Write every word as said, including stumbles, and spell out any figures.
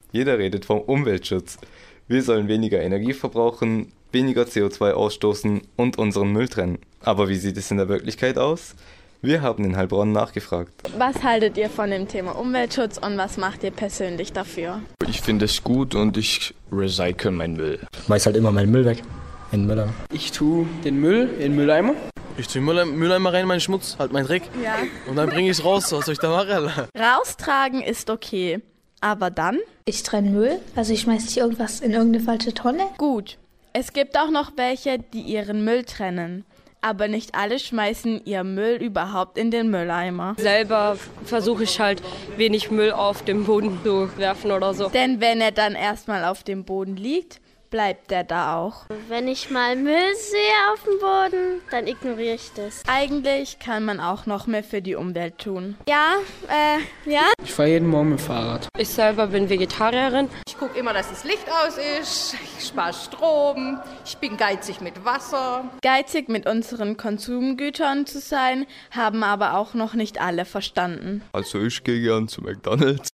Jeder redet vom Umweltschutz. Wir sollen weniger Energie verbrauchen, weniger C O zwei ausstoßen und unseren Müll trennen. Aber wie sieht es in der Wirklichkeit aus? Wir haben in Heilbronn nachgefragt. Was haltet ihr von dem Thema Umweltschutz und was macht ihr persönlich dafür? Ich finde es gut und ich recycle meinen Müll. Ich schmeiß halt immer meinen Müll weg in den Mülleimer. Ich tue den Müll in den Mülleimer. Ich tue den Mülleimer rein, meinen Schmutz, halt meinen Dreck. Ja. Und dann bringe ich es raus. Was soll ich da machen? Raustragen ist okay. Aber dann? Ich trenne Müll, also ich schmeiße nicht irgendwas in irgendeine falsche Tonne. Gut. Es gibt auch noch welche, die ihren Müll trennen. Aber nicht alle schmeißen ihr Müll überhaupt in den Mülleimer. Selber versuche ich halt wenig Müll auf den Boden zu werfen oder so. Denn wenn er dann erstmal auf dem Boden liegt, bleibt er da auch. Wenn ich mal Müll sehe auf dem Boden, dann ignoriere ich das. Eigentlich kann man auch noch mehr für die Umwelt tun. Ja, äh, ja. Ich fahre jeden Morgen mit dem Fahrrad. Ich selber bin Vegetarierin. Ich gucke immer, dass das Licht aus ist. Ich spare Strom. Ich bin geizig mit Wasser. Geizig mit unseren Konsumgütern zu sein, haben aber auch noch nicht alle verstanden. Also ich gehe gern zu McDonald's.